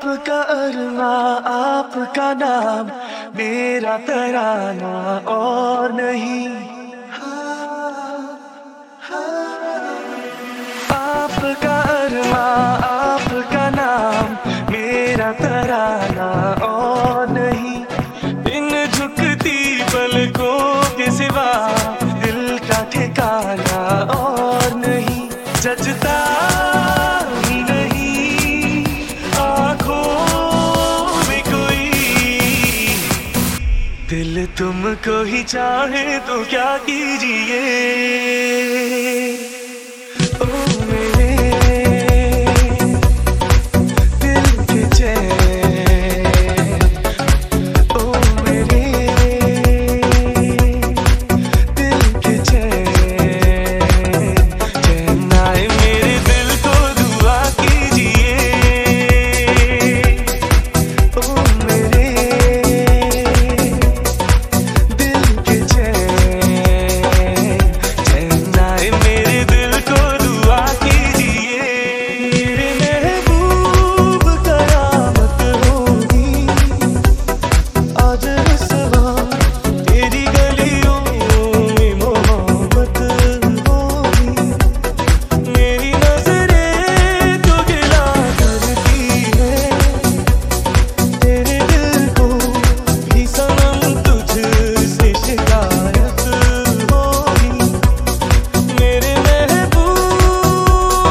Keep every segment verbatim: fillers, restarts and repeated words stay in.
आपका अरमा आपका नाम मेरा तराना और नहीं। आपका अरमा आपका नाम मेरा तराना और नहीं। इन झुकती पलकों के सिवा दिल का ठिकाना और नहीं। जजता ही नहीं आँखों में कोई, दिल तुमको ही चाहे तो क्या कीजिए। ओ मेरे दिल के चैन, ओ मेरे दिल के चैन, चैन आए मेरे दिल को दुआ कीजिए। ओ मेरे दिल के चैन, चैन आए मेरे दिल को दुआ कीजिए। मेरे महबूब कयामत होगी आज रस्वा तेरी गलियों में मोहब्बत होगी। मेरी नजरें तो गिला करती है तेरे दिल को भी सनम तुझसे शिकायत होगी। मेरे महबूब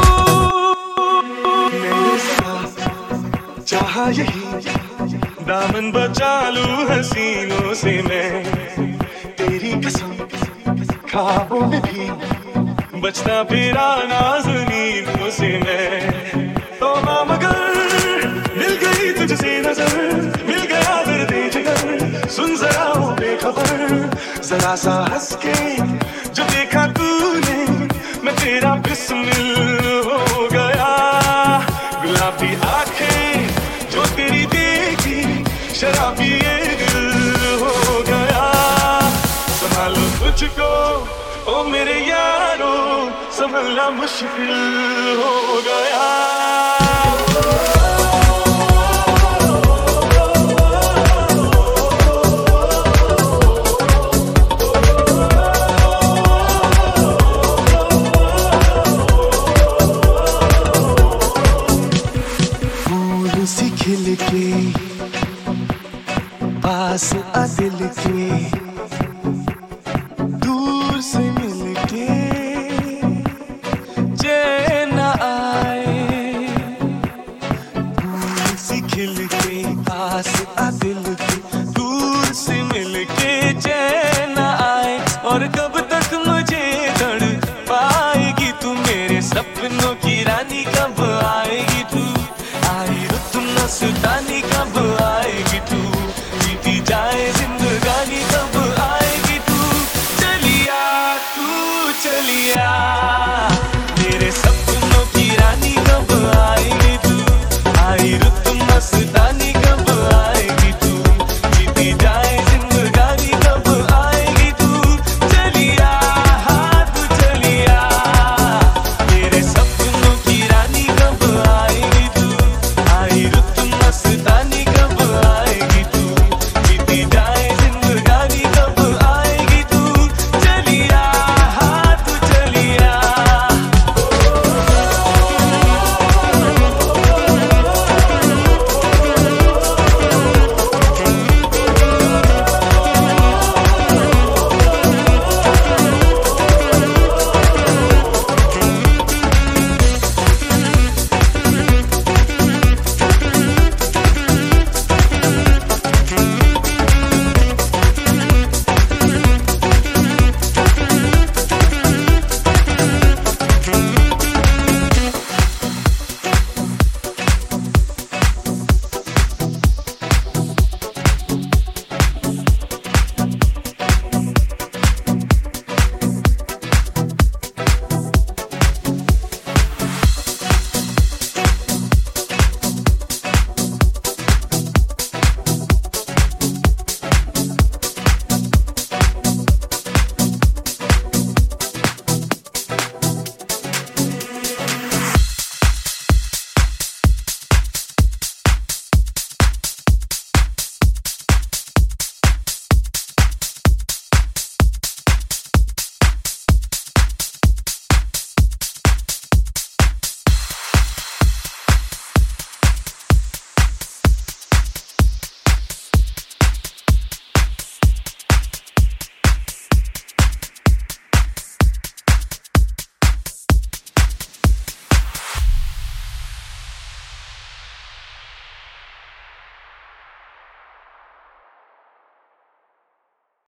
मेरे साथ चाहा यही दामन बचा लूं हसीनों से मैं। तेरी कसम ख्वाबों में भी बचता फिरा नाज़नीनों से मैं। तो माँ मगर मिल गई तुझसे नजर, मिल गया दर्द जिगर, सुन जरा वो बेखबर। जरा सा हंस के जो देखा तूने मैं तेरा बिस्मिल हो गया। गुलाबी आंखें जो तेरी देखी शराबी ये दिल हो गया। संभालो तुझको ओ मेरे यारो, संभलना मुश्किल हो गया। फूल सी खिल के पास आ दिल के, दूर से मिल के चैन आए। फूल सी खिल के पास आ दिल के, दूर से मिल के चैन आए। और कब तक मुझे तड़ पाएगी तू मेरे सपनों